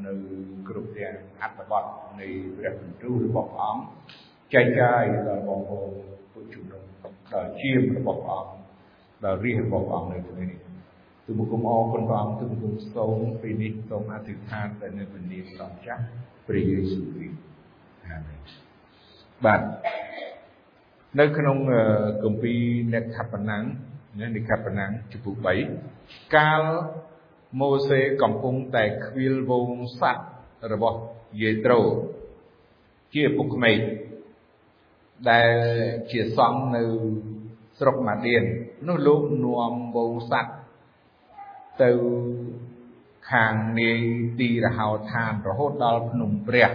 នៅគ្រប់ទាំងអត្ថបទនៃព្រះបន្ទូលរបស់ព្រះអង្គចែកចាយដល់បងប្អូនពុទ្ធជំនុំដល់ជាមរបស់ព្រះអង្គដល់រាជរបស់ព្រះអង្គនៅថ្ងៃនេះទូលបង្គំអរគុណព្រះអង្គទូលបង្គំសូមពេលនេះសូមអធិដ្ឋានទៅនៅព្រះនាមព្រះម្ចាស់ព្រះយេស៊ូវគ្រីស្ទអាមែនបាទនៅក្នុងគម្ពីរអ្នកខបណាំងនិខបណាំងជំពូក3កាលម៉ូសេកំពុងតែខ្វៀលវងសัตว์របស់យេត្រូជាឪពុកក្មេកដែលជាសង្ឃនៅស្រុកម៉ាឌៀននោះលោកនាំវងសัตว์ទៅខាងនាយទីរហោឋានរហូតដល់ភ្នំព្រះ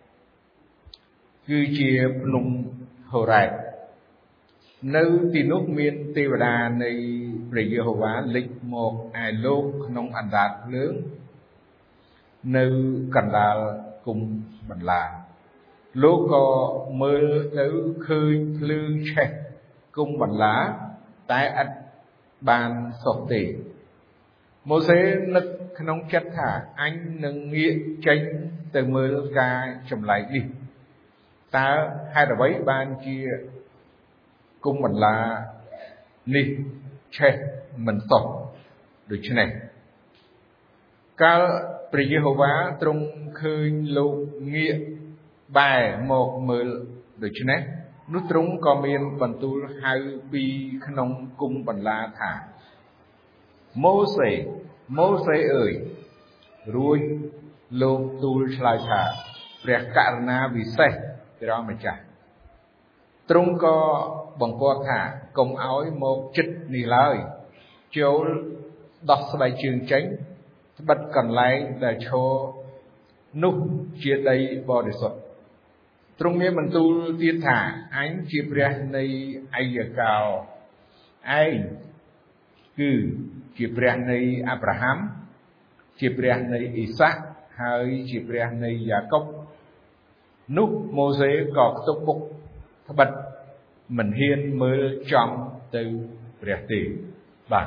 គឺជាភ្នំហូរ៉ែបនៅទីនោះមានទេវតានៃព្រះយេហូវ៉ាលេចមកឯលោកក្នុងអណ្ដាតភ្លើងនៅកណ្ដាលគុម្ពបន្លាលោកក៏មើលទៅឃើញភ្លើងឆេះគុម្ពបន្លាតែឥតបានសុខទេម៉ូសេនឹកក្នុងចិត្តថាអញនឹងងាកចេញទៅមើលការចម្លែកនេះតើហេតុអ្វីបានជាគុំបន្លានេះឆេះមិនសុខដូច្នេះកាលព្រះយេហូវ៉ាទ្រង់ឃើញលោកងាកបែរមកមើលដូច្នេះនោះទ្រង់ក៏មានបន្ទូលហៅពីក្នុងគុំបន្លាថាម៉ូសេម៉ូសេអើយរួចលោកទូលឆ្លើយថាព្រះករុណាវិសេសព្រះម្ចាស់ទ្រង់ក៏បង្គាប់ថាកុំឲ្យមកជិតនេះឡើយចូលដោះស្បែកជើងចេញត្បិតកន្លែងដែលឈរនោះជាដីបរិសុទ្ធទ្រង់មានបន្ទូលទៀតថាអញជាព្រះនៃអាយកោឯងគឺជាព្រះនៃអាប់រ៉ាហាំជាព្រះនៃអ៊ីសាក់ហើយជាព្រះនៃយ៉ាកុបនោះម៉ូសេក៏ខ្ទប់មុខត្បិតមិនហ៊ានមើលចំទៅព្រះទេបាទ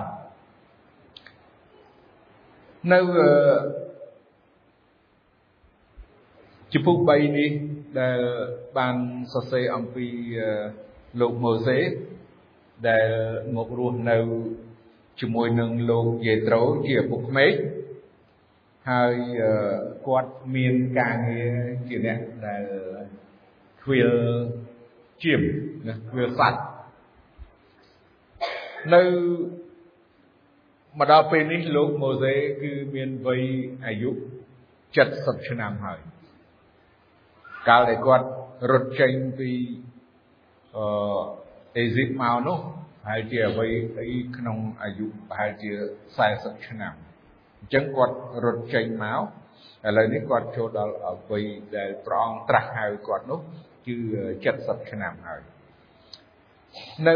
នៅជំពូក3នេះដែលបានសរសេរអំពីលោកម៉ូសេដែលមករស់នៅជាមួយនឹងលោកយេត្រូជាឪពុកក្មេកហើយគាត់មានការងារជាអ្នកដែលខ្វៀលជាមខ្វៀលសัตว์នៅមកដល់ពេលនេះលោកម៉ូសេគឺមានវ័យអាយុ70ឆ្នាំហើយកាលដែលគាត់រត់ចេញពីអេស៊ីបមកនោះហើយជាអ្វីអីក្នុងអាយុប្រហែលជា40ឆ្នាំអញ្ចឹងគាត់រត់ចេញមកឥឡូវនេះគាត់ចូលដល់អ្វីដែលព្រះអង្គត្រាស់ហៅគាត់នោះគឺ70ឆ្នាំហើយនៅ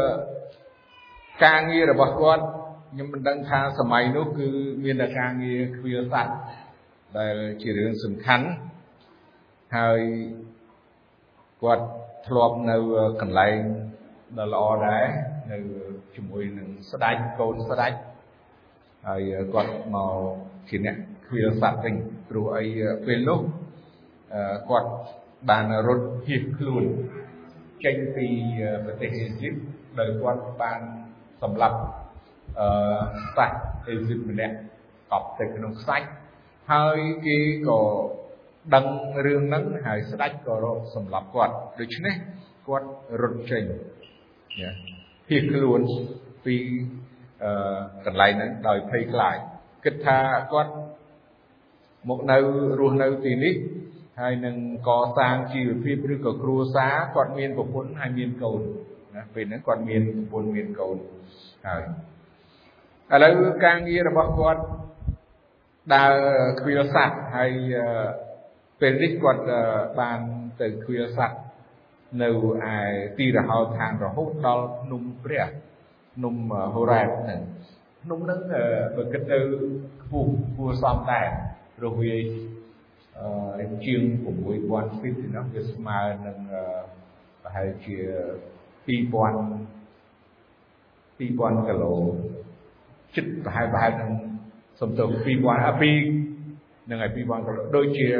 ការងាររបស់គាត់ខ្ញុំមិនដឹងថាសម័យនោះគឺមានតែការងារខ្វៀលសัตว์ដែលជារឿងសំខាន់ហើយគាត់ធ្លាប់នៅកន្លែងដ៏ល្អដែរនៅជាមួយនឹងស្ដេចកូនស្ដេចហើយគាត់មកជាអ្នកខ្វៀលសัตว์វិញព្រោះអីពេលនោះគាត់បានរត់ភៀសខ្លួនចេញពីប្រទេសអេស៊ីបដោយគាត់បានសម្លាប់សាសអេស៊ីបម្នាក់កប់ទៅក្នុងខ្សាច់ហើយគេក៏ដឹងរឿងហ្នឹងហើយស្ដេចក៏រកសម្លាប់គាត់ដូច្នេះគាត់រត់ចេញភៀសខ្លួនពីកន្លែងហ្នឹងដោយភ័យខ្លាចគិតថាគាត់មកនៅរស់នៅទីនេះហើយនឹងកសាងជីវភាពឬក៏គ្រួសារគាត់មានប្រពន្ធហើយមានកូនណាពេលហ្នឹងគាត់មានប្រពន្ធមានកូនហើយឥឡូវការងាររបស់គាត់ដើរខ្វៀលសัตว์ហើយពេលនេះគាត់បានទៅខ្វៀលសัตว์នៅឯទីរហោឋានរហូតដល់ភ្នំព្រះភ្នំហូរ៉ែបហ្នឹងភ្នំហ្នឹងបើគិតទៅខ្ពស់គួរសមដែរព្រោះវាជាង6000 feet ណាវាស្មើនឹងប្រហែលជា2000គីឡូជិតប្រហែលនឹងសំទោស2000 នឹងឲ្យ2000ដូចជា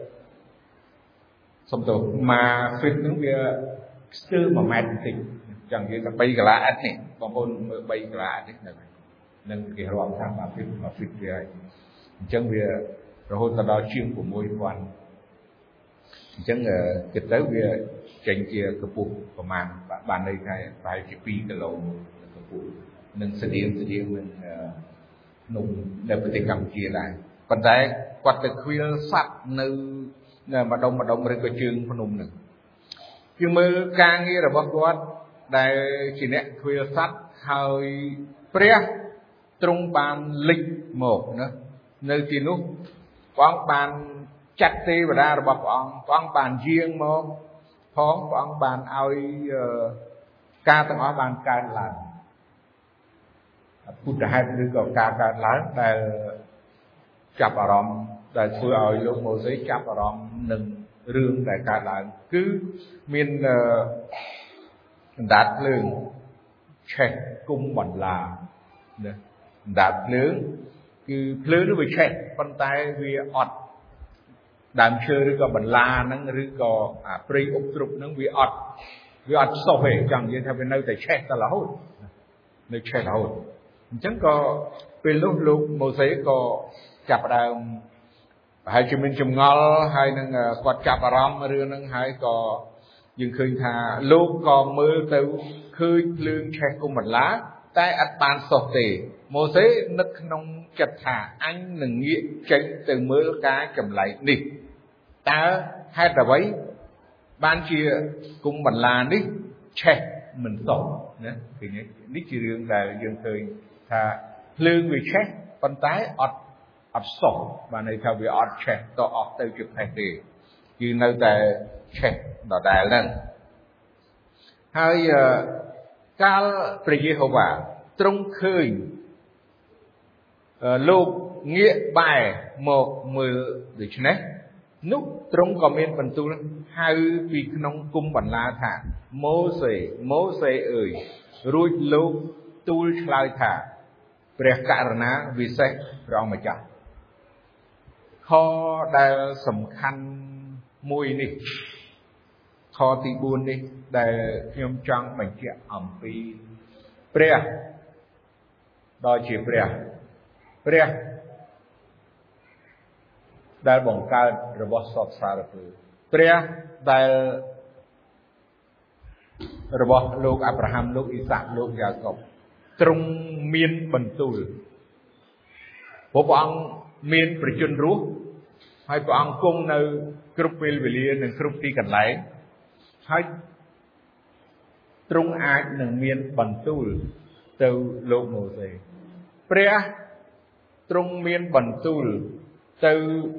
សំទោស1 feet ហ្នឹងវាស្ទើរ1 ម៉ែត្របន្តិចចឹងនិយាយថា3 កន្លះអិតនេះបងប្អូនមើល3 កន្លះអិតនេះនឹងគេរាប់ថា1 feet 1 feet វាអញ្ចឹងវារហូតដល់ជាង 6000 អញ្ចឹងគិតទៅវាចេញជាកម្ពស់ប្រមាណបានន័យថាប្រហែលជា2 គីឡូកម្ពស់នឹងស្តៀងនឹងនំនៅប្រទេសកម្ពុជាដែរប៉ុន្តែគាត់ទៅខ្វៀលសัตว์នៅម្ដុំឬក៏ជើងភ្នំហ្នឹងយើងមើលការងាររបស់គាត់ដែលជាអ្នកខ្វៀលសัตว์ហើយព្រះទ្រង់បានលេចមកណានៅទីនោះព្រះអង្គបានចាត់ទេវតារបស់ព្រះអង្គបានយាងមកផងព្រះអង្គបានឲ្យការទាំងអស់បានកើតឡើងពុទ្ធហេតុឬក៏ការកើតឡើងដែលចាប់អារម្មណ៍ដែលធ្វើឲ្យលោកម៉ូសេចាប់អារម្មណ៍នឹងរឿងដែលកើតឡើងគឺមានអណ្ដាតភ្លើងឆេះគុំបន្លាណាអណ្ដាតភ្លើងគឺភ្លើងនោះវាឆេះប៉ុន្តែវាអត់ដើមឈើឬក៏បន្លាហ្នឹងឬក៏ព្រៃអុកទ្រុបហ្នឹងវាអត់សុះទេចង់និយាយថាវានៅតែឆេះតរហូតនៅឆេះរហូតអញ្ចឹងក៏ពេលនោះលោកម៉ូសេក៏ចាប់ផ្ដើមប្រហែលជាមានចម្ងល់ហើយនឹងគាត់ចាប់អារម្មណ៍រឿងហ្នឹងហើយក៏យើងឃើញថាលោកក៏មើលទៅឃើញភ្លើងឆេះគុំបន្លាតែអត់បានសុះទេម៉ូសេនឹកក្នុងចិត្តថាអញនឹងងាកចេញទៅមើលការចម្លែកនេះតើហេតុអ្វីបានជាគុំបន្លានេះឆេះមិនសុះណាឃើញនេះជារឿងដែលយើងឃើញថាភ្លើងវាឆេះប៉ុន្តែអត់សុះបានន័យថាវាអត់ឆេះតអស់ទៅជាផេះទេគឺនៅតែឆេះដដែលហ្នឹងហើយកាលព្រះយេហូវ៉ាទ្រង់ឃើញលោកងាកបែរមកមើលដូច្នេះនោះទ្រង់ក៏មានបន្ទូលហៅពីក្នុងគុំបន្លាថាម៉ូសេអើយរួចលោកទូលឆ្លើយថាព្រះករុណាវិសេសព្រះអង្គម្ចាស់ខដែលសំខាន់មួយនេះខទី4នេះដែលខ្ញុំចង់បញ្ជាក់អំពីព្រះដ៏ជាព្រះដែលបង្កើតរបស់សពសារពើព្រះដែលរបស់លោកអាប់រ៉ាហាំលោកអ៊ីសាក់លោកយ៉ាកុបទ្រង់មានបន្ទូលព្រះអង្គមានប្រជញ្ញរស់ហើយព្រះអង្គគង់នៅគ្រប់ពេលវេលានិងគ្រប់ទីកន្លែងហើយទ្រង់អាចនឹងមានបន្ទូលទៅលោកម៉ូសេព្រះទ្រង់មានបន្ទូលទៅ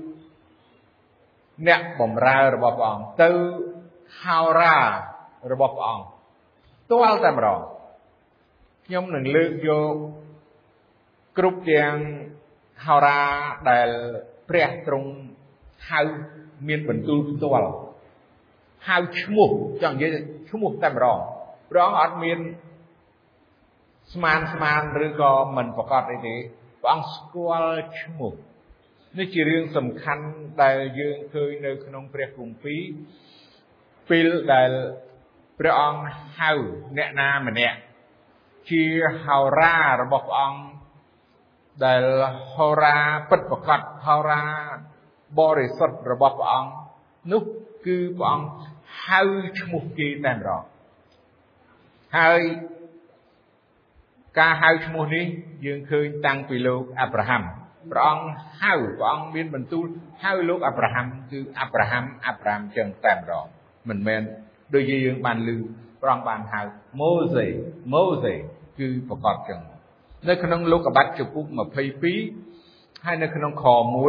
អ្នកបម្រើរបស់ព្រះអង្គទៅហោរារបស់ព្រះអង្គផ្ទាល់តែម្ដងខ្ញុំនឹងលើកយកគ្រប់ទាំងហោរាដែលព្រះទ្រង់ហៅមានបន្ទូលផ្ទាល់ហៅឈ្មោះចង់និយាយឈ្មោះតែម្ដងព្រះអង្គអត់មានស្មានឬក៏មិនប្រកាសអីទេព្រះអង្គស្គាល់ឈ្មោះនេះជារឿងសំខាន់ដែលយើងឃើញនៅក្នុងព្រះគម្ពីរពេលដែលព្រះអង្គហៅអ្នកណាម្នាក់ជាហោរារបស់ព្រះអង្គដែលហោរាពិតប្រាកដហោរាបរិសុទ្ធរបស់ព្រះអង្គនោះគឺព្រះអង្គហៅឈ្មោះគេតែម្ដងហើយការហៅឈ្មោះនេះយើងឃើញតាំងពីលោកអាប់រ៉ាហាំព្រះអង្គមានបន្ទូលហៅលោកអាប់រ៉ាហាំគឺអាប់រ៉ាហាំចឹងតែម្ដងមិនមែនដូចយើងបានឮព្រះអង្គបានហៅម៉ូសេគឺប្រកបចឹងនៅក្នុងលោកុបាតចំពុក22ហើយនៅក្នុងខ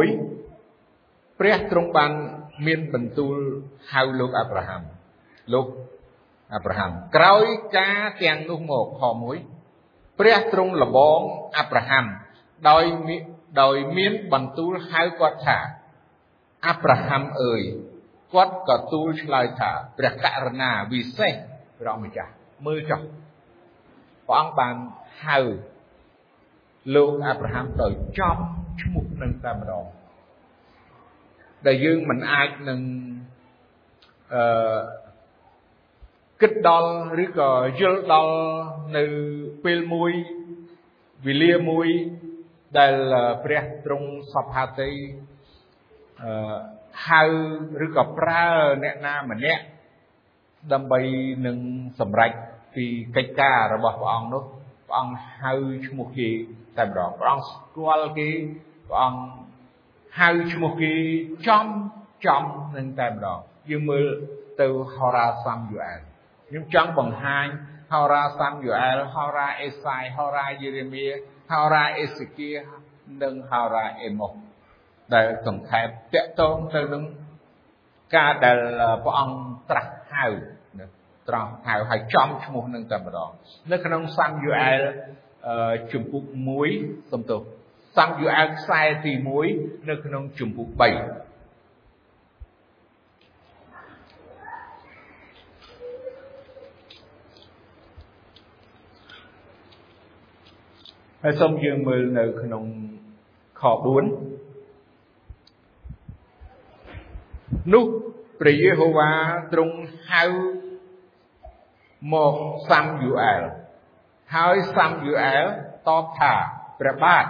1ព្រះទ្រង់បានមានបន្ទូលហៅលោកអាប់រ៉ាហាំក្រោយការទាំងនោះមកខ1ព្រះទ្រង់លបងអាប់រ៉ាហាំដោយមានបន្ទូលហៅគាត់ថាអាប់រ៉ាហាំអើយគាត់ក៏ទូលឆ្លើយថាព្រះករុណាវិសេសព្រះម្ចាស់មើលចុះព្រះអង្គបានហៅលោកអាប់រ៉ាហាំដោយចំឈ្មោះនឹងតែម្ដង đại dương mình ai nâng kích đo rứa có dưa đo từ pil mui vì lia mui đại là bẹt trong sập hạt tây hai rứa có pra nẹt na mà nẹt đâm bay nâng sầm rạch vì cách ca rồi bảo ông đó ông hai một kỳ tại đó ông qua cái ông hai một kỳ trong nên tại đó dương mưa từ Hora Samuel nhưng trong bằng hai Hora Samuel Hora Esai Hora Jeremiah Hora Ezekiel nâng Hora Amos để tổng thể tệ tôn từ nâng ca để ông trắc hào hào hay trong một nâng tại đó nơi khả năng Samuel chủng phục muối tầm tục Samuel sai thì muối nơi khả năng chủng phục 7 hay xong dương mơ nơi khả năng khó 4 nútព្រះយេហូវ៉ាទ្រង់ហៅមកសាំយូអែលហើយសាំយូអែលតបថាព្រះបាទ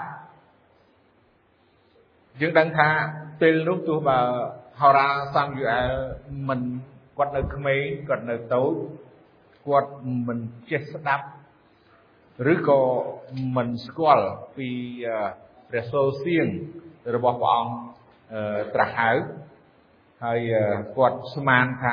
យើងដឹងថាពេលនោះទោះបើហោរាសាំយូអែលមិនគាត់នៅក្មេងគាត់នៅតូចគាត់មិនចេះស្ដាប់ឬក៏មិនស្គាល់ពីព្រះសូរសៀងរបស់ព្រះអង្គត្រាស់ហៅហើយគាត់ស្មានថា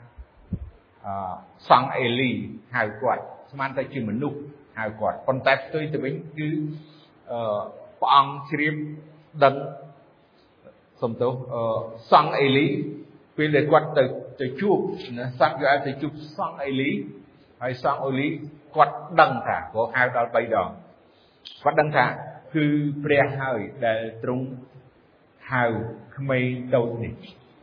សង្ឃអេលីហៅគាត់ស្មានតែជាមនុស្សហៅគាត់ប៉ុន្តែផ្ទុយទៅវិញគឺព្រះអង្គជ្រាបដឹងសំទោសសង្ឃអេលីពេលដែលគាត់ទៅជួបសង្ឃយូអែលទៅជួបសង្ឃអេលីហើយសង្ឃអេលីគាត់ដឹងថាព្រោះហៅដល់3ដងគាត់ដឹងថាគឺព្រះហើយដែលទ្រង់ហៅក្មេងតូចនេះ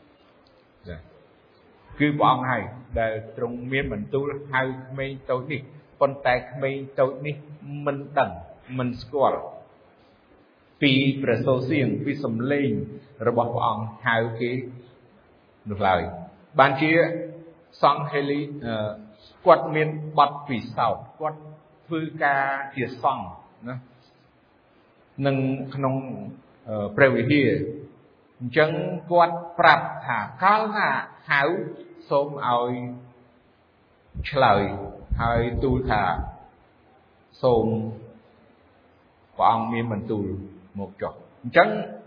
គឺព្រះអង្គហើយដែលទ្រង់មានបន្ទូលហៅក្មេងតូចនេះប៉ុន្តែក្មេងតូចនេះមិនដឹងមិនស្គាល់ពីព្រះសូរសៀងពីសំឡេងរបស់ព្រះអង្គហៅគេនោះឡើយបានជាសង្ឃហេលីគាត់មានបទពិសោធន៍គាត់ធ្វើការជាសង្ឃណានឹងក្នុងព្រះវិហារអញ្ចឹងគាត់ប្រាប់ថាកាលណាហៅសូមឲ្យឆ្លើយហើយទូលថាសូមព្រះអង្គមានបន្ទូលមកចុះអញ្ចឹង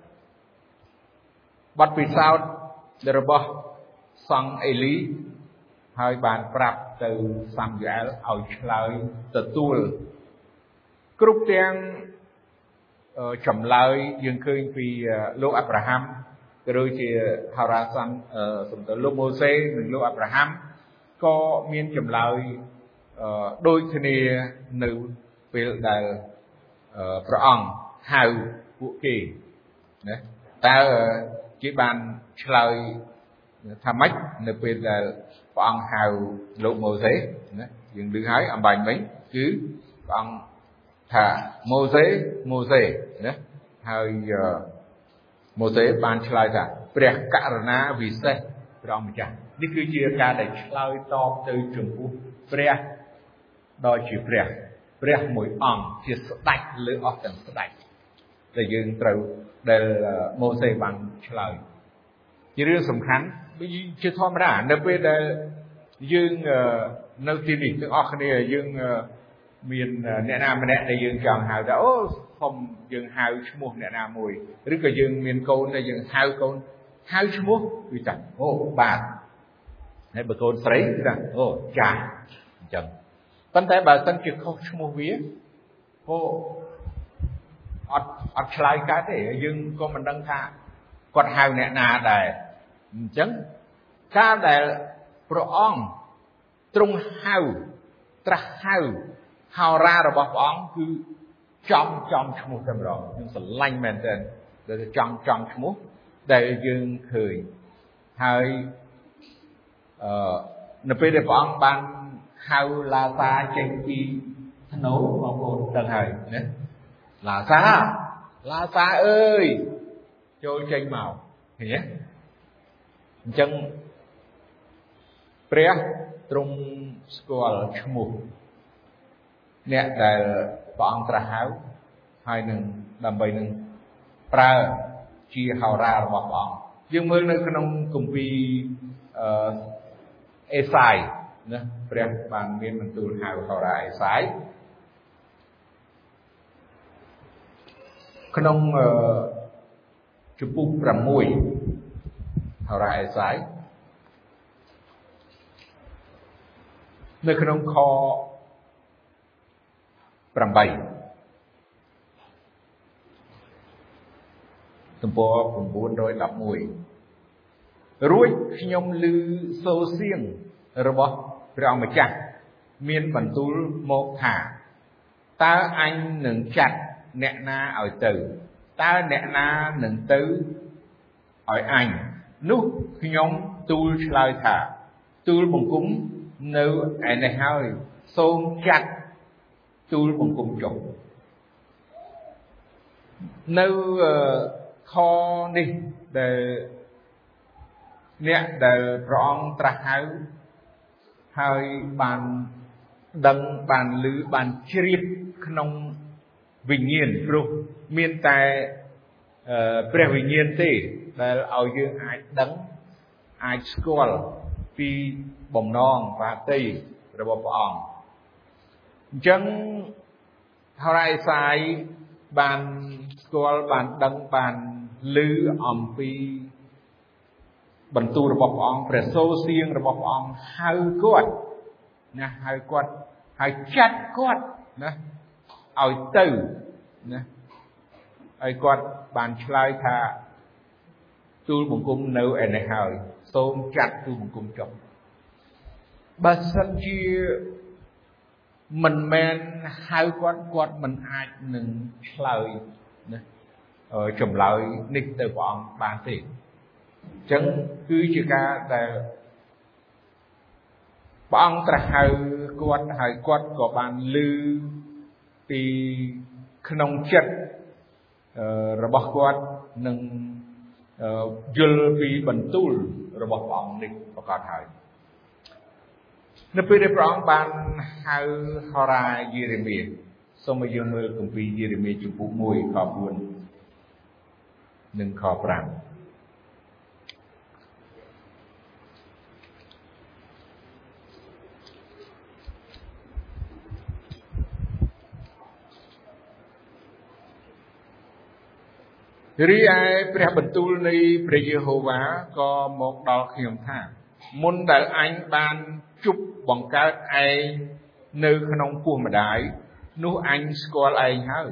បទពិសោធន៍របស់សង្ឃអេលីហើយបានប្រាប់ទៅសាំយូអែលឲ្យឆ្លើយទទួលគ្រប់ទាំងចម្លើយយើងឃើញពីលោកអាប់រ៉ាហាំក៏ដូចជាហោរាសាំសំដៅលោកម៉ូសេនិងលោកអាប់រ៉ាហាំក៏មានចម្លើយដូចគ្នានៅពេលដែលព្រះអង្គហៅពួកគេណាតើគេបានឆ្លើយថាម៉េចនៅពេលដែលព្រះអង្គហៅលោកម៉ូសេណាយើងឮហើយអំបញ្ញមិញគឺព្រះអង្គថាម៉ូសេណាហើយម៉ូសេបានឆ្លើយថាព្រះករុណាវិសេសព្រះអង្គម្ចាស់នេះគឺជាការដែលឆ្លើយតបទៅចំពោះព្រះដ៏ជាព្រះមួយអង្គជាស្ដេចលើអស់ទាំងស្ដេចដែលយើងត្រូវដែលម៉ូសេបានឆ្លើយជារឿងសំខាន់ជាធម្មតានៅពេលដែលយើងនៅទីនេះទាំងអស់គ្នាយើងមានអ្នកណាម្នាក់ដែលយើងចង់ហៅថាអូសុំយើងហៅឈ្មោះអ្នកណាមួយឬក៏យើងមានកូនដែលយើងហៅកូនហៅឈ្មោះគឺថាអូបាទហើយបើកូនស្រីគឺថាអូចាអញ្ចឹងប៉ុន្តែបើសិនជាខុសឈ្មោះវាអូអត់ឆ្លើយកើតទេយើងក៏មិនដឹងថាគាត់ហៅអ្នកណាដែរអញ្ចឹងការដែលព្រះអង្គទ្រង់ហៅត្រាស់ហៅហោរារបស់ព្រះអង្គគឺចំឈ្មោះតែម្ដងខ្ញុំស្រឡាញ់មែនទែនដែលចំឈ្មោះដែលយើងឃើញហើយនៅពេលដែលព្រះអង្គបានហៅឡាសាចេញពីធ្នូបងប្អូនដឹងហើយណាឡាសាអើយចូលចេញមកឃើញទេចឹងព្រះទ្រង់ស្គាល់ឈ្មោះអ្នកដែលព្រះអង្គត្រាស់ហៅហើយនឹងដើម្បីនឹងប្រើជាហោរារបស់ព្រះអង្គយើងមើលនៅក្នុងគម្ពីរអេសាយណាព្រះបានមានបន្ទូលហៅហោរាអេសាយក្នុងជំពូក6ហោរាអេសាយនៅក្នុងខ8ទំព័រ911រួចខ្ញុំឮសូរសៀងរបស់ព្រះអង្គម្ចាស់មានបន្ទូលមកថាតើអញនឹងចាត់អ្នកណាឲ្យទៅតើអ្នកណានឹងទៅឲ្យអញនោះខ្ញុំទូលឆ្លើយថាទូលបង្គំនៅឯនេះហើយសូមចាត់ទូលបង្គំចុះនៅខនេះដែលអ្នកដែលព្រះអង្គត្រាស់ហៅហើយបានដឹងបានឮបានជ្រាបក្នុងវិញ្ញាណព្រោះមានតែព្រះវិញ្ញាណទេដែលឲ្យយើងអាចដឹងអាចស្គាល់ពីបំណងបាតីរបស់ព្រះអង្គអញ្ចឹងហោរាអេសាយបានស្គាល់បានដឹងបានឮអំពីបន្ទូលរបស់ព្រះអង្គព្រះសូរសៀងរបស់ព្រះអង្គហៅគាត់ណាហៅគាត់ហើយចាត់គាត់ណាឲ្យទៅណាហើយគាត់បានឆ្លើយថាទូលបង្គំនៅឯនេះហើយសូមចាត់ទូលបង្គំចុះបើសិនជាមិនមែនហៅគាត់មិនអាចនឹងឆ្លើយណាចម្លើយនេះទៅព្រះអង្គបានទេអញ្ចឹងគឺជាការដែលព្រះអង្គត្រាស់ហៅគាត់ហើយគាត់ក៏បានឮពីក្នុងចិត្តរបស់គាត់នឹងយល់ពីបន្ទូលរបស់ព្រះអង្គនេះប្រកាសហើយនៅពេលដែលព្រះអង្គបានហៅហោរាយេរេមៀសូមឲ្យយើងមើលគម្ពីរយេរេមៀជំពូក1ខ4និងខ5រីឯព្រះបន្ទូលនៃព្រះយេហូវ៉ាក៏មកដល់ខ្ញុំថាមុនដែលអញបានជប់បង្កើតឯងនៅក្នុងពោះម្ដាយនោះអញស្គាល់ឯងហើយ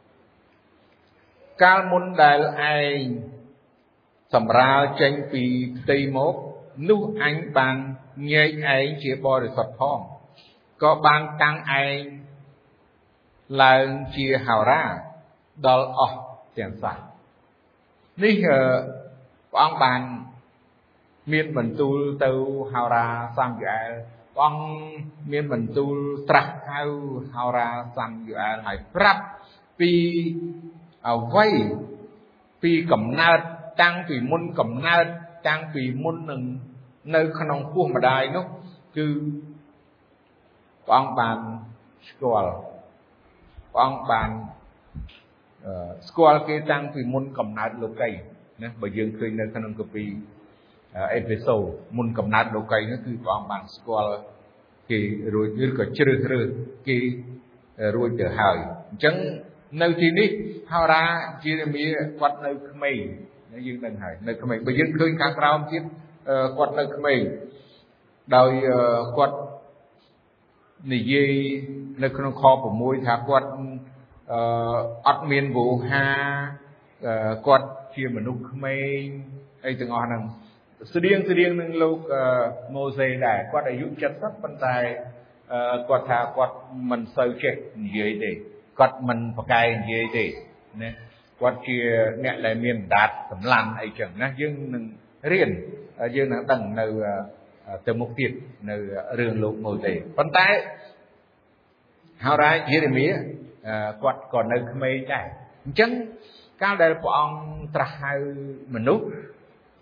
កាលមុនដែលឯងសម្រាលចេញពីផ្ទៃមកនោះអញបានញែកឯងជាបរិសុទ្ធផងក៏បានតាំងឯងឡើងជាហោរាដល់អស់ទាំងសះនេះព្រះអង្គបានមានបន្ទូលទៅហោរាសាមយូអែលព្រះអង្គមានបន្ទូលត្រាស់ហៅហោរាសាមយូអែលហើយប្រាប់ពីអ្វីពីកំណើតតាំងពីមុនកំណើតតាំងពីមុននឹងនៅក្នុងពោះម្ដាយនោះគឺព្រះអង្គបានស្គាល់ព្រះអង្គបានស្គាល់គេតាំងពីមុនកំណើតលោកីណាបើយើងឃើញនៅក្នុងកាពីអេភេសូមុនកំណើតលោកីនោះគឺព្រះអង្គបានស្គាល់គេរួចឬក៏ជ្រើសរើសគេរួចទៅហើយអញ្ចឹងនៅទីនេះហោរាយេរេមៀគាត់នៅក្មេងយើងដឹងហើយនៅក្មេងបើយើងឃើញខាងក្រោមទៀតគាត់នៅក្មេងដោយគាត់និយាយនៅក្នុងខ6ថាគាត់អត់មានវោហាគាត់ជាមនុស្សក្មេងអីទាំងអស់ហ្នឹងស្តៀងនឹងលោកម៉ូសេដែរគាត់អាយុ70ប៉ុន្តែគាត់ថាគាត់មិនសូវចេះនិយាយទេគាត់មិនប្រកែកនិយាយទេណាគាត់ជាអ្នកដែលមានអណ្ដាតសម្លាញ់អីចឹងណាយើងនឹងរៀនយើងនឹងដឹងនៅទៅមុខទៀតនៅរឿងលោកម៉ូសេប៉ុន្តែហោរាយេរេមៀគាត់ក៏នៅក្មេងដែរអញ្ចឹងកាលដែលព្រះអង្គត្រាស់ហៅមនុស្ស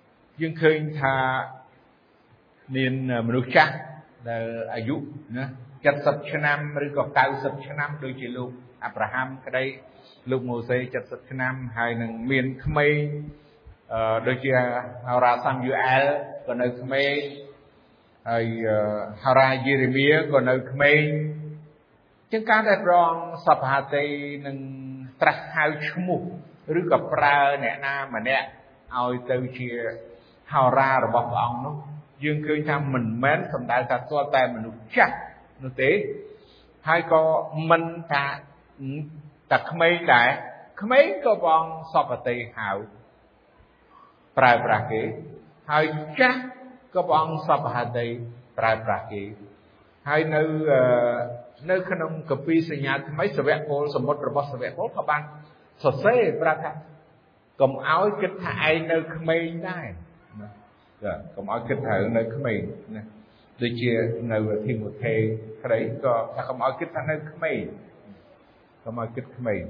dương khơi tha nênមនុស្សចាស់ដែលអាយុណា70ឆ្នាំឬក៏90ឆ្នាំដូចជាលោកអាប់រ៉ាហាំក្តីលោកម៉ូសេ70ឆ្នាំហើយនឹងមានក្មេងដូចជាហោរាសាំយូអែលក៏នៅក្មេងហើយហោរាយេរេមៀក៏នៅក្មេងជាងការដែលព្រះអង្គសព្វហាតីនឹងត្រាស់ហៅឈ្មោះឬក៏ប្រើអ្នកណាម្នាក់ឲ្យទៅជាហោរារបស់ព្រះអង្គនោះយើងឃើញថាមិនមែនសំដៅថាទាល់តែមនុស្សចាស់នោះទេហើយក៏មិនថាតែក្មេងដែរក្មេងក៏ព្រះអង្គសព្វតីហៅប្រើប្រាស់គេហើយចាស់ក៏ព្រះអង្គសព្វហាតីប្រើប្រាស់គេហើយនៅក្នុងកាពីសញ្ញាថ្មីសាវកពលសមុទ្ររបស់សាវកពលក៏បានសរសេរប្រាប់ថាកុំឲ្យគិតថាឯងនៅក្មេងដែរណាចាកុំឲ្យគិតថានៅក្មេងណាដូចជានៅធីម៉ូថេក្តីក៏ថាកុំឲ្យគិតថានៅក្មេងកុំឲ្យគិតក្មេង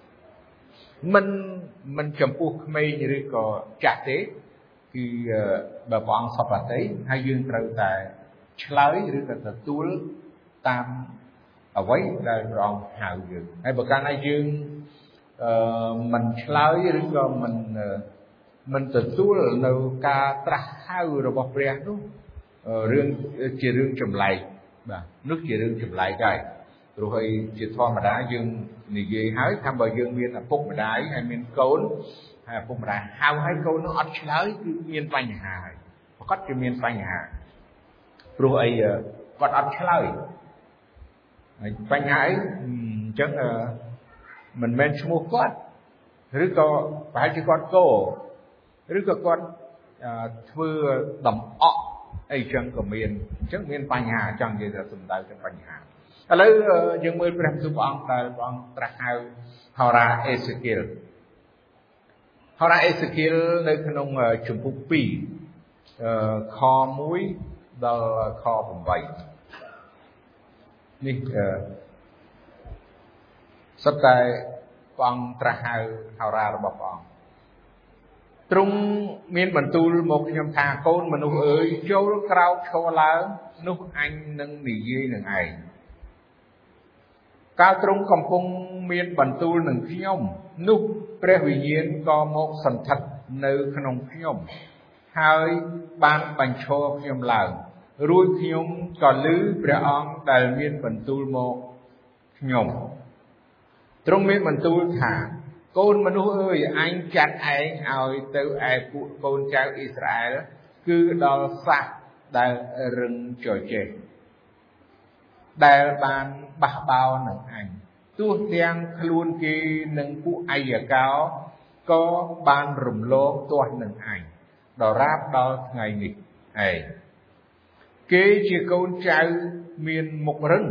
មិនចំពោះក្មេងឬក៏ចាស់ទេគឺបើព្រះអង្គសព្វតីហើយយើងត្រូវតែឆ្លើយឬក៏ទទួលតាមអ្វីដែលព្រះអង្គហៅយើងហើយបើកាលណាយើងមិនឆ្លើយឬក៏មិនទទួលនៅការត្រាស់ហៅរបស់ព្រះនោះរឿងជារឿងចម្លែកបាទនោះជារឿងចម្លែកហើយព្រោះហើយជាធម្មតាយើងនិយាយហើយថាបើយើងមានឪពុកម្ដាយហើយមានកូនហើយឪពុកម្ដាយហៅឲ្យកូននោះអត់ឆ្លើយគឺមានបញ្ហាហើយប្រកាសជាមានបញ្ហាព្រោះអីគាត់អត់ឆ្លើយហើយបញ្ហាអីអញ្ចឹងមិនមែនឈ្មោះគាត់ឬក៏ប្រហែលជាគាត់កោឬក៏គាត់ធ្វើដំអក់អីចឹងក៏មានអញ្ចឹងមានបញ្ហាចង់និយាយថាសំដៅទៅបញ្ហាឥឡូវយើងមើលព្រះបន្ទូលព្រះអង្គដែលព្រះអង្គត្រាស់ហៅហោរាអេសេគៀលហោរាអេសេគៀលនៅក្នុងជំពូក2ខ1ដល់ខ8នេះសុទ្ធតែព្រះអង្គត្រាស់ហៅហោរារបស់ព្រះអង្គទ្រង់មានបន្ទូលមកខ្ញុំថាកូនមនុស្សអើយចូលក្រោកឈរឡើងនោះអញនឹងនិយាយនឹងឯងកាលទ្រង់កំពុងមានបន្ទូលនឹងខ្ញុំនោះព្រះវិញ្ញាណក៏មកសន្ធិដ្ឋនៅក្នុងខ្ញុំហើយបានបញ្ឈរខ្ញុំឡើងរួចខ្ញុំក៏ឮព្រះអង្គដែលមានបន្ទូលមកខ្ញុំទ្រង់មានបន្ទូលថាកូនមនុស្សអើយអញចាត់ឯងឲ្យទៅឯពួកកូនចៅអ៊ីស្រាអែលគឺដល់សះដែលរឹងជជែកដែលបានបះបោរនឹងអញទោះទាំងខ្លួនគេនិងពួកអាយកោក៏បានរំលងទាស់នឹងអញដរាបដល់ថ្ងៃនេះឯងគេជាកូនចៅមានមុខរឹង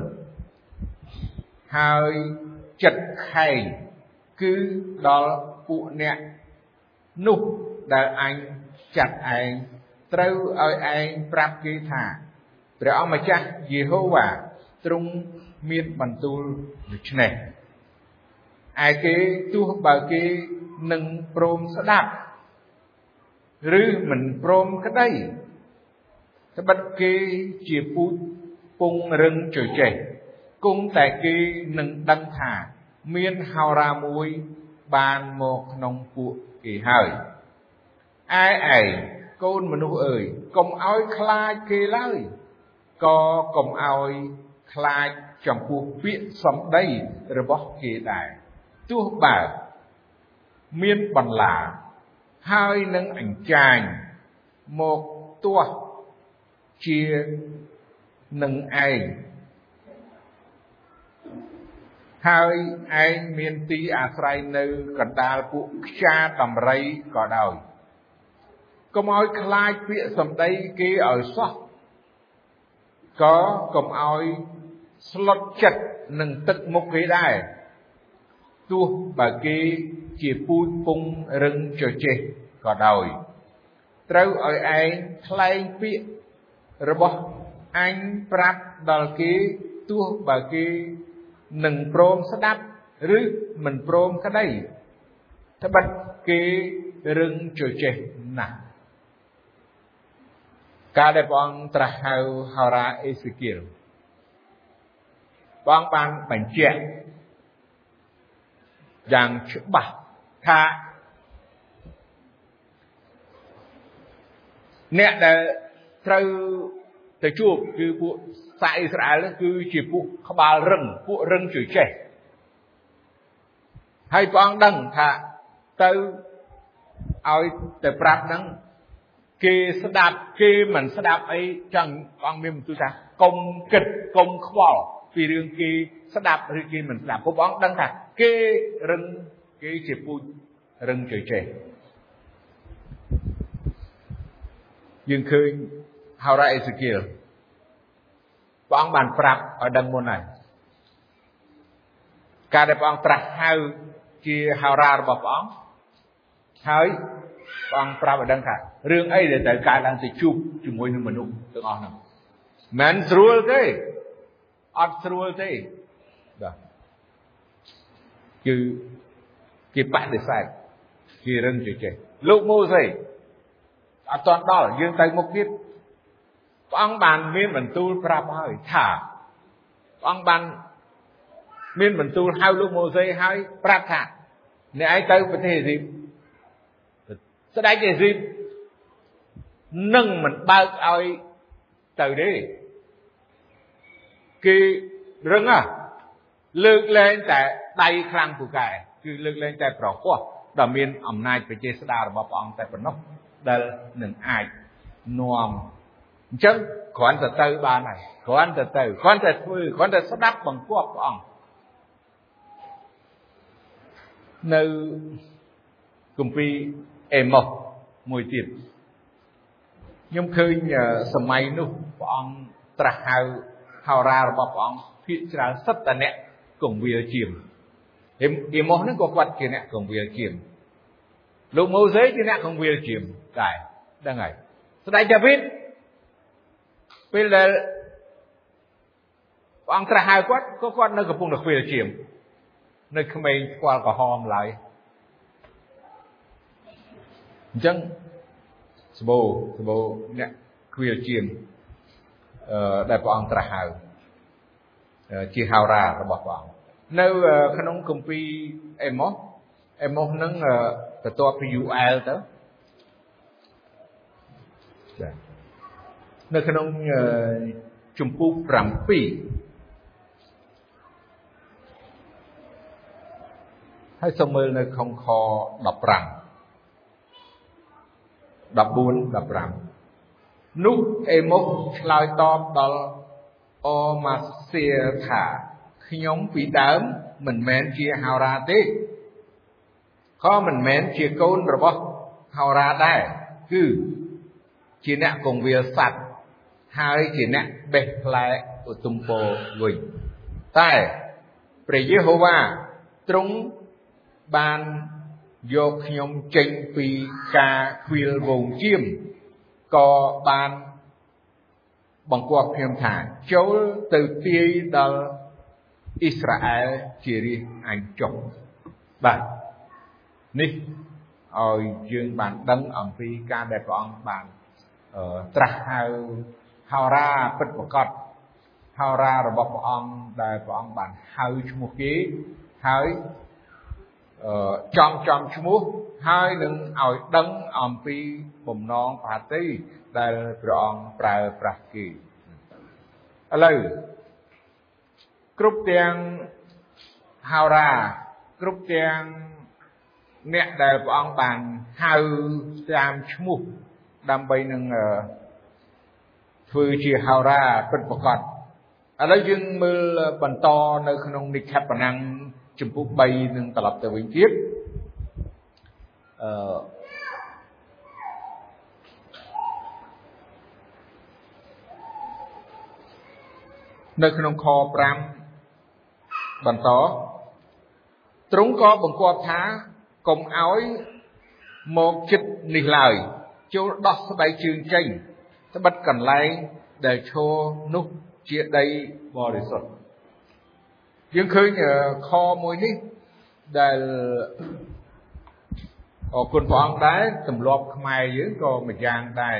ហើយចិត្តខែងគឺដល់ពួកអ្នកនោះដែលអញចាត់ឯងត្រូវឲ្យឯងប្រាប់គេថាព្រះអង្គម្ចាស់យេហូវ៉ាទ្រង់មានបន្ទូលដូច្នេះឯគេទោះបើគេនឹងព្រមស្ដាប់ឬមិនព្រមក្តីត្បិតគេជាពូជពងរឹងជជែកគង់តែគេនឹងដឹងថាមានហោរាមួយបានមកក្នុងពួកគេហើយឯងកូនមនុស្សអើយកុំឲ្យខ្លាចគេឡើយក៏កុំឲ្យខ្លាចចំពោះពាក្យសម្ដីរបស់គេដែរទោះបើមានបន្លាហើយនឹងអញ្ចាញមកទាស់ជានឹងឯងហើយឯងមានទីអាស្រ័យនៅកណ្ដាលពួកខ្យាដំរីក៏ដោយកុំឲ្យខ្លាចពាក្យសម្ដីគេឲ្យសោះក៏កុំឲ្យស្លុតចិត្តនឹងទឹកមុខគេដែរទោះបើគេជាពូជពងរឹងជជែកក៏ដោយត្រូវឲ្យឯងថ្លែងពាក្យរបស់អញប្រាប់ដល់គេទោះបើគេនឹងព្រមស្ដាប់ឬមិនព្រមក្តីត្បិតគេរឹងជជែកណាស់ការដែលព្រះអង្គត្រាស់ហៅហោរាអេសេគៀលព្រះអង្គបានបញ្ជាក់យ៉ាងច្បាស់ថាអ្នកដែលត្រូវទៅជួបគឺពួកសាអ៊ីស្រាអែលគឺជាពួកក្បាលរឹងពួករឹងជួយចេះហើយព្រះអង្គដឹងថាទៅឲ្យទៅប្រាប់ហ្នឹងគេស្ដាប់គេមិនស្ដាប់អីចឹងព្រះអង្គមានបន្ទូលថាកុំគិតកុំខ្វល់ពីរឿងគេស្ដាប់ឬគេមិនស្ដាប់ព្រោះព្រះអង្គដឹងថាគេរឹងគេជាពូជរឹងជួយចេះយើងឃើញហោរ៉ាអេសេគៀលព្រះអង្គបានប្រាប់ឲ្យដឹងមុនហើយការដែលព្រះអង្គត្រាស់ហៅជាហោរ៉ារបស់ព្រះអង្គហើយព្រះអង្គប្រាប់ឲ្យដឹងថារឿងអីដែលត្រូវកើតឡើងទៅជួបជាមួយនឹងមនុស្សទាំងអស់ហ្នឹងមិនស្រួលទេអត់ស្រួលទេបាទគឺគេបដិសេធគេរឹងចេះលោកម៉ូសេអត់ទាន់ដល់យើងទៅមុខទៀតព្រះអង្គបានមានបន្ទូលប្រាប់ហើយថាព្រះអង្គបានមានបន្ទូលហៅលោកម៉ូសេហើយប្រាប់ថាអ្នកឯងទៅប្រទេសអេស៊ីបស្ដេចអេស៊ីបនឹងមិនបើកឲ្យទៅទេគេរឹងលើកលែងតែដៃខ្លាំងពូកែគឺលើកលែងតែប្រកោះដែលមានអំណាចបច្ចេស្តារបស់ព្រះអង្គតែប៉ុណ្ណោះដែលនឹងអាចនាំអញ្ចឹងគ្រាន់តែទៅបានហើយគ្រាន់តែទៅគ្រាន់តែធ្វើគ្រាន់តែស្ដាប់បង្គាប់ព្រះអង្គនៅគម្ពីរអេម៉ូសមួយទៀតខ្ញុំឃើញសម័យនោះព្រះអង្គត្រាស់ហៅហោរារបស់ព្រះអង្គភាគច្រើនសិតតែអ្នកកងវាលជាមអេម៉ូសហ្នឹងក៏គាត់ជាអ្នកកងវាលជាមលោកម៉ូសេជាអ្នកកងវាលជាមដែរដឹងហើយស្ដេចដាវីតពេលដែលព្រះអង្គត្រាស់ហៅគាត់ក៏គាត់នៅកំពុងតែខ្វៀលជាមនៅក្មេងស្គាល់ក្រហមឡើយអញ្ចឹងស្បូអ្នកខ្វៀលជាមដែលព្រះអង្គត្រាស់ហៅជាហោរារបស់ព្រះអង្គនៅក្នុងគម្ពីរអេម៉ូសហ្នឹងបន្ទាប់ពីយូអែលទៅនៅក្នុងជំពូក7ហើយសូមមើលនៅក្នុងខ15 14-15នោះអេម៉ូសឆ្លើយតបដល់អូម៉ាសៀថាខ្ញុំពីដើមមិនមែនជាហោរាទេក៏មិនមែនជាកូនរបស់ហោរាដែរគឺជាអ្នកកងវាលសត្វហើយជាអ្នកបេះផ្លែឧទុំពោវិញតែព្រះយេហូវ៉ាទ្រង់បានយកខ្ញុំចេញពីការខ្វៀលវងជៀមក៏បានបង្គាប់ខ្ញុំថាចូលទៅទាយដល់អ៊ីស្រាអែលជារាជអញចុះបាទនេះឲ្យយើងបានដឹងអំពីការដែលព្រះអង្គបានត្រាស់ហៅហោរាពិតប្រាកដហោរារបស់ព្រះអង្គដែលព្រះអង្គបានហៅឈ្មោះគេហើយចំឈ្មោះហើយនឹងឲ្យដឹងអំពីបំណងប្រតិដែលព្រះអង្គប្រើប្រាស់គេឥឡូវគ្រប់ទាំងហោរាគ្រប់ទាំងអ្នកដែលព្រះអង្គបានហៅតាមឈ្មោះដើម្បីនឹងធ្វើជាហោរាពិតប្រាកដឥឡូវយើងមើលបន្តនៅក្នុងនិក្ខបណាំងជំពូក3នឹងត្រឡប់ទៅវិញទៀតនៅក្នុងខ5បន្តទ្រង់ក៏បង្គាប់ថាកុំឲ្យមកចិត្តនេះឡើយចូលដោះស្បែកជើងចេញត្បិតកន្លែងដែលឈរនោះជាដីបរិសុទ្ធយើងឃើញខមួយនេះដែលអរគុណព្រះអង្គដែរទម្លាប់ខ្មែរយើងក៏ម្យ៉ាងដែរ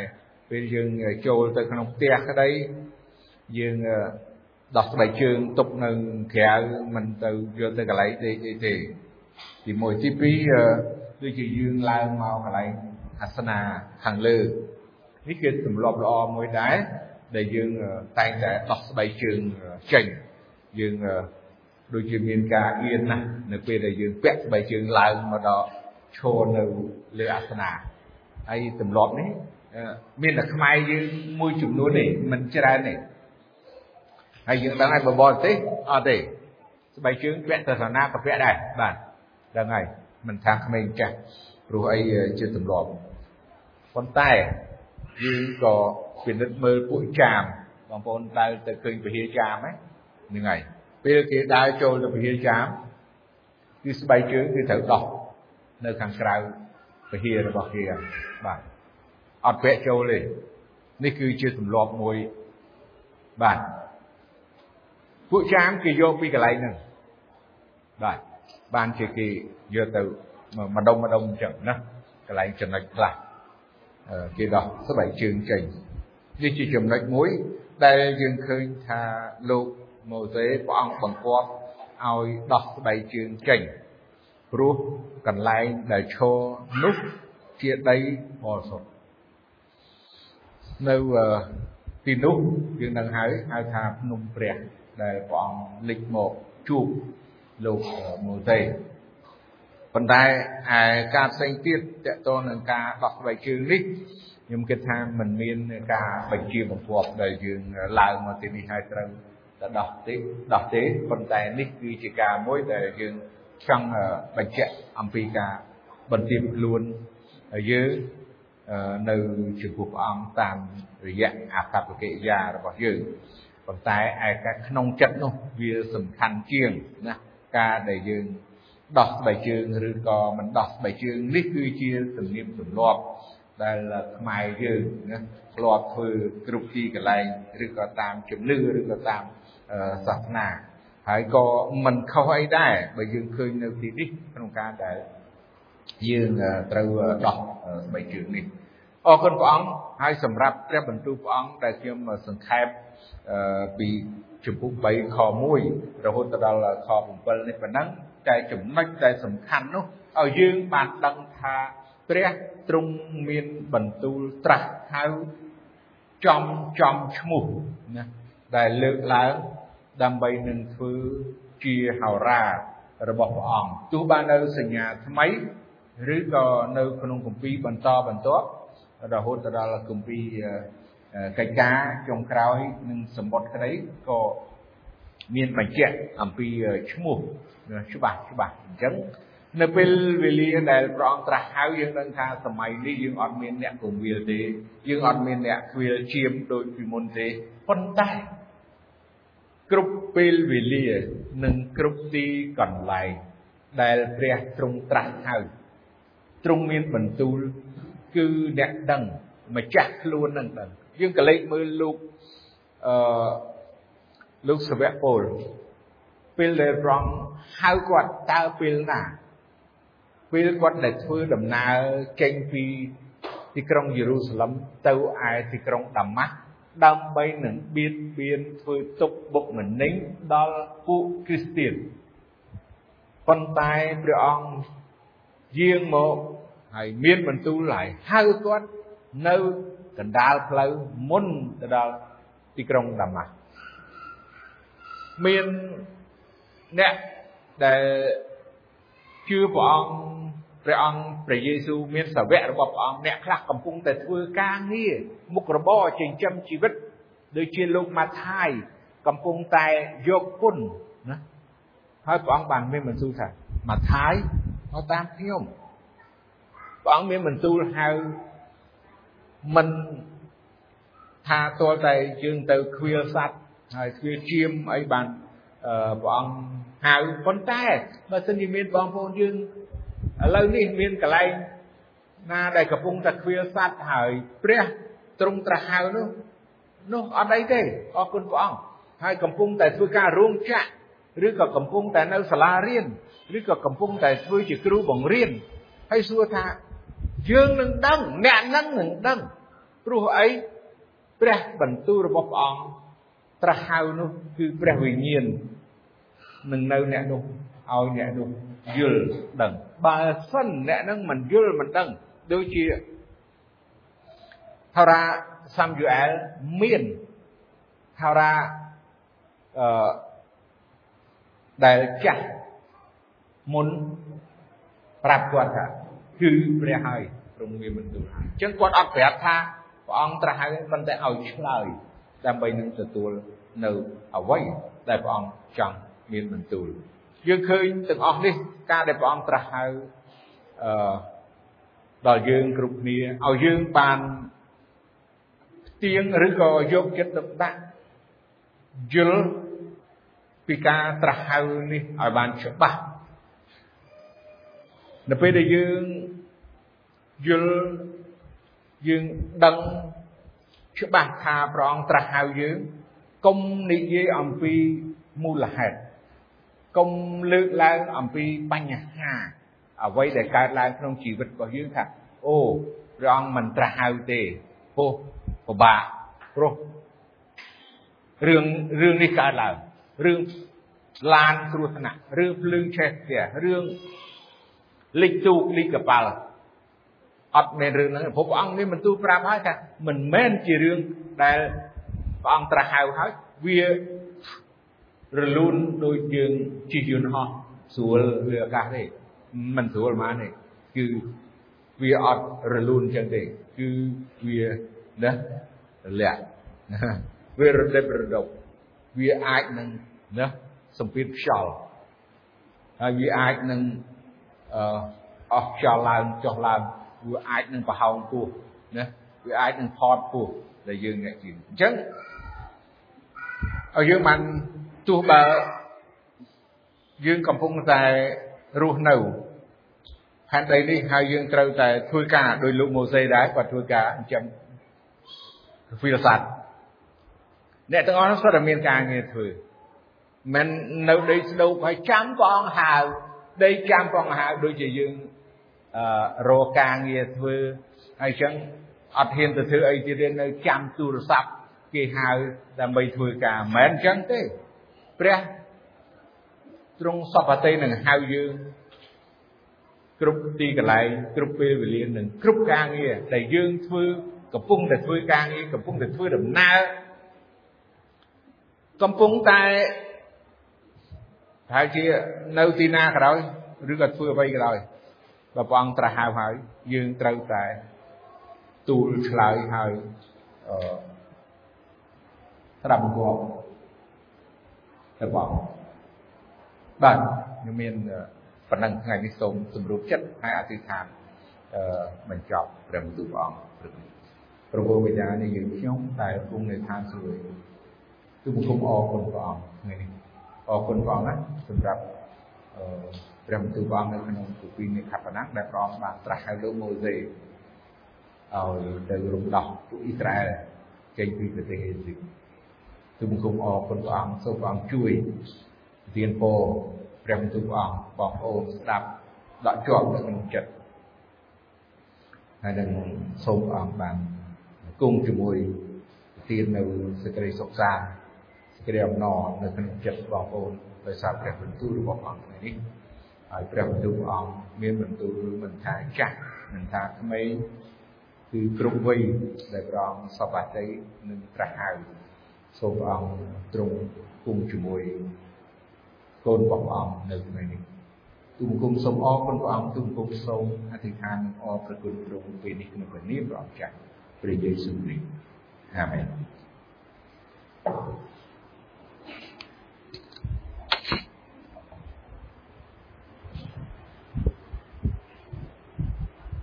ពេលយើងចូលទៅក្នុងផ្ទះក្តីយើងដោះស្បែកជើងទុកនៅក្រៅមិនទៅយកទៅកន្លែងដេកអីទេទី1ទី2ដូចជាយើងឡើងមកកន្លែងអាសនៈខាងលើនេះគឺទម្លាប់ល្អមួយដែរដែលយើងតែងតែដោះស្បែកជើងចេញយើងដូចជាមានការអៀនណាស់នៅពេលដែលយើងពាក់ស្បែកជើងឡើងមកដល់ឈរនៅលើអាសនៈហើយទម្លាប់នេះមានតែខ្មែរយើងមួយចំនួននេះមិនច្រើនទេហើយយើងដឹងហើយបបរទេសអត់ទេស្បែកជើងពាក់ទៅសាសនាក៏ពាក់ដែរបាទដឹងហើយមិនថាក្មេងចាស់ព្រោះអីជាទម្លាប់ប៉ុន្តែយើងក៏ពិនិត្យមើលពួកចាមបងប្អូនដើរទៅឃើញពហិចាមហ្នឹងហើយពេលគេដើរចូលទៅពហិចាមគឺស្បែកជើងគឺត្រូវដោះនៅខាងក្រៅពហិរបស់គេបាទអត់ពាក់ចូលទេនេះគឺជាទម្លាប់មួយបាទពួកចាមគេយកពីកន្លែងហ្នឹងបាទបានជាគេយកទៅម្ដុំអញ្ចឹងណាកន្លែងចំណុចខ្លះគេដោះស្បែកជើងចេញនេះជាចំណុចមួយដែលយើងឃើញថាលោកម៉ូសេព្រះអង្គបង្គាប់ឲ្យដោះស្បែកជើងចេញព្រោះកន្លែងដែលឈរនោះជាដីបរិសុទ្ធនៅទីនោះយើងនឹងហៅថាភ្នំព្រះដែលព្រះអង្គលេចមកជួបលោកម៉ូសេប៉ុន្តែឯការផ្សេងទៀតតកតងនឹងការដោះស្បែកជើងនេះខ្ញុំគិតថាมันមានការបញ្ជាបង្គាប់ដែលយើងឡើងមកទីនេះហើយត្រូវតែដោះទេប៉ុន្តែនេះគឺជាការមួយដែលយើងចង់បញ្ជាក់អំពីការបន្ទាបខ្លួនយើងនៅចំពោះព្រះអង្គតាមរយៈអកប្បកិរិយារបស់យើងប៉ុន្តែឯការក្នុងចិត្តនោះវាសំខាន់ជាងណាការដែលយើងដោះស្បែកជើងឬក៏មិនដោះស្បែកជើងនេះគឺជាទំនៀមទម្លាប់ដែលខ្មែរយើងណាធ្លាប់ធ្វើគ្រប់ទីកន្លែងឬក៏តាមជំនឿឬក៏តាមសាសនាហើយក៏មិនខុសអីដែរបើយើងឃើញនៅទីនេះក្នុងការដែលយើងត្រូវដោះស្បែកជើងនេះអរគុណព្រះអង្គហើយសម្រាប់ព្រះបន្ទូលព្រះអង្គដែលខ្ញុំសង្ខេបពីជំពូក3ខ1រហូតដល់ខ7នេះប៉ុណ្ណឹងតែចំណុចដែលសំខាន់នោះឲ្យយើងបានដឹងថាព្រះទ្រង់មានបន្ទូលត្រាស់ហៅចំឈ្មោះណាដែលលើកឡើងដើម្បីនឹងធ្វើជាហោរារបស់ព្រះអង្គទោះបាននៅសញ្ញាថ្មីឬក៏នៅក្នុងគម្ពីរបន្តបន្ទាប់រហូតដល់គម្ពីរកិច្ចការចុងក្រោយនឹងសម្បត្តិក្តីក៏មានបញ្ជាក់អំពីឈ្មោះច្បាស់អញ្ចឹងនៅពេលវេលាដែលព្រះអង្គត្រាស់ហៅយើងដឹងថាសម័យនេះយើងអត់មានអ្នកគង្វាលទេយើងអត់មានអ្នកខ្វៀលឈាមដូចពីមុនទេប៉ុន្តែគ្រប់ពេលវេលានិងគ្រប់ទីកន្លែងដែលព្រះទ្រង់ត្រាស់ហៅទ្រង់មានបន្ទូលគឺអ្នកដឹងម្ចាស់ខ្លួននឹងដឹងយើងក៏លេចមើលលោកសាវកពលពេលដែលព្រះអង្គហៅគាត់តើពេលណាពេលគាត់ដែលធ្វើដំណើរចេញពីទីក្រុងយេរូសាឡិមទៅឯទីក្រុងដាម៉ាស់ដើម្បីនឹងបៀតបៀនធ្វើទុក្ខបុកម្នេញដល់ពួកគ្រីស្ទានប៉ុន្តែព្រះអង្គយាងមកហើយមានបន្ទូលហើយហៅគាត់នៅកណ្ដាលផ្លូវមុនទៅដល់ទីក្រុងដាម៉ាស់មានអ្នកដែលជឿព្រះអង្គព្រះយេស៊ូវមានសាវករបស់ព្រះអង្គអ្នកខ្លះកំពុងតែធ្វើការងារមុខរបរចិញ្ចឹមជីវិតដូចជាលោកម៉ាថាយកំពុងតែយកគុណណាហើយព្រះអង្គបានមានបន្ទូលថាម៉ាថាយមកតាមខ្ញុំព្រះអង្គមានបន្ទូលហៅមិនថាទាល់តែយើងទៅខ្វៀលសัตว์ហើយខ្វៀលជាមអីបានព្រះអង្គហៅប៉ុន្តែបើសិនជាមានបងប្អូនយើងឥឡូវនេះមានកន្លែងណាដែលកំពុងតែខ្វៀលសัตว์ហើយព្រះទ្រង់ត្រាស់ហៅនោះអត់អីទេអរគុណព្រះអង្គហើយកំពុងតែធ្វើការរោងចក្រឬក៏កំពុងតែនៅសាលារៀនឬក៏កំពុងតែធ្វើជាគ្រូបង្រៀនហើយសួរថាយើងនឹងដឹងអ្នកនឹងដឹងព្រោះអីព្រះបន្ទូលរបស់ព្រះអង្គត្រាស់ហៅនោះគឺព្រះវិញ្ញាណនឹងនៅអ្នកនោះឲ្យអ្នកនោះយល់ដឹងបើសិនអ្នកនឹងមិនយល់មិនដឹងដូចជាហៅថាសាំយូអែលមានហៅថាដែលចាស់មុនប្រាប់គាត់ថាគឺព្រះហើយទ្រង់មានបន្ទូលហើយអញ្ចឹងគាត់អត់ប្រាប់ថាព្រះអង្គត្រាស់ហើយប៉ុន្តែឲ្យឆ្លើយដើម្បីនឹងទទួលនៅអ្វីដែលព្រះអង្គចង់មានបន្ទូលយើងឃើញទាំងអស់នេះការដែលព្រះអង្គត្រាស់ហៅដល់យើងគ្រប់គ្នាឲ្យយើងបានផ្ទៀងឬក៏យកចិត្តទុកដាក់យល់ពីការត្រាស់ហៅនេះឲ្យបានច្បាស់នៅពេលដែលយើងយល់យើងដឹងច្បាស់ថាព្រះអង្គត្រាស់ហៅយើងកុំនិយាយអំពីមូលហេតុកុំលើកឡើងអំពីបញ្ហាអ្វីដែលកើតឡើងក្នុងជីវិតរបស់យើងថាអូព្រះអង្គមិនត្រាស់ហៅទេពោះពិបាកព្រោះរឿងនេះកើតឡើងរឿងឡានគ្រោះថ្នាក់រឿងភ្លើងឆេះផ្ទះរឿងលិចទូកលិចកប៉ាល់អត់មែនរឿងហ្នឹងព្រោះព្រះអង្គមានបន្ទូលប្រាប់ហើយថាមិនមែនជារឿងដែលព្រះអង្គត្រាស់ហៅហើយវារលូនដូចយើងជិះយន្តហោះស្រួលលើអាកាសទេមិនស្រួលហ្មងទេគឺវាអត់រលូនចឹងទេគឺវាណារលាក់វារដិបរដុបវាអាចនឹងណាសម្ពាធខ្យល់ហើយវាអាចនឹងអស់ខ្យល់ឡើងចុះឡើងវាអាចនឹងប្រហោងពោះណាវាអាចនឹងថតពោះដែលយើងអ្នកជិះអញ្ចឹងឲ្យយើងបានទោះបើយើងកំពុងតែរស់នៅផែនដីនេះហើយយើងត្រូវតែធ្វើការដោយលោកម៉ូសេដែរគាត់ធ្វើការចិញ្ចឹមវិលស័តអ្នកទាំងអស់នោះសុទ្ធតែមានការងារធ្វើមិននៅដីស្ដោកហើយចាំព្រះអង្គហៅដីចាំព្រះអង្គហៅដូចជាយើងរកការងារធ្វើហើយអញ្ចឹងអត់ហ៊ានទៅធ្វើអីទៀតទេនៅចាំទូរស័ព្ទគេហៅដើម្បីធ្វើការមិនមែនអញ្ចឹងទេព្រះទ្រង់សពតិនឹងហៅយើងគ្រប់ទីកន្លែងគ្រប់ពេលវេលានឹងគ្រប់ការងារដែលយើងធ្វើកំពុងតែធ្វើការងារកំពុងតែធ្វើដំណើរកំពុងតែប្រហែលជានៅទីណាក៏ដោយឬក៏ធ្វើអ្វីក៏ដោយបើព្រះអង្គត្រាស់ហៅហើយយើងត្រូវតែទូលឆ្លើយហើយស្ដាប់បង្គាប់ទៅបងបាទខ្ញុំមានប៉ុណ្ណឹងថ្ងៃនេះសូមសម្រួលចិត្តហើយអធិដ្ឋានបញ្ចប់ព្រះបន្ទូលព្រះអង្គព្រះពុទ្ធវិញ្ញាណនេះយើងខ្ញុំតែគង់នៅឋានសួគ៌ទូបង្គំអរគុណព្រះអង្គថ្ងៃនេះអរគុណព្រះអង្គណាសម្រាប់ព្រះបន្ទូលព្រះអង្គនៅក្នុងគម្ពីរនៃខបណាំងដែលព្រះអង្គបានត្រាស់ហៅលោកម៉ូសេឲ្យទៅរំដោះពួកអ៊ីស្រាអែលចេញពីប្រទេសអេស៊ីបទូបង្គំអរគុណព្រះអង្គសូមព្រះអង្គជួយទានពរព្រះបន្ទូលព្រះអង្គបងប្អូនស្ដាប់ដកជាប់នៅក្នុងចិត្តហើយនឹងសូមព្រះអង្គបានគង់ជាមួយទាននៅសេចក្តីសុខសាន្តសេចក្តីអំណរនៅក្នុងចិត្តបងប្អូនដោយសារព្រះបន្ទូលរបស់ព្រះអង្គនេះហើយព្រះបន្ទូលព្រះអង្គមានបន្ទូលមិនថាចាស់មិនថាក្មេងគឺគ្រប់វ័យដែលព្រះអង្គសពតិនឹងត្រាស់ហៅសូមព្រះអង្គទ្រង់គង់ជាមួយកូនរបស់ព្រះអង្គនៅថ្ងៃនេះទូបង្គំសូមអរគុណព្រះអង្គទូបង្គំសូមអធិដ្ឋានអរព្រគុណទ្រង់ពេលនេះក្នុងព្រះនាមព្រះអង្គចាស់ព្រះយេស៊ូវគ្រីស្ទអាមែន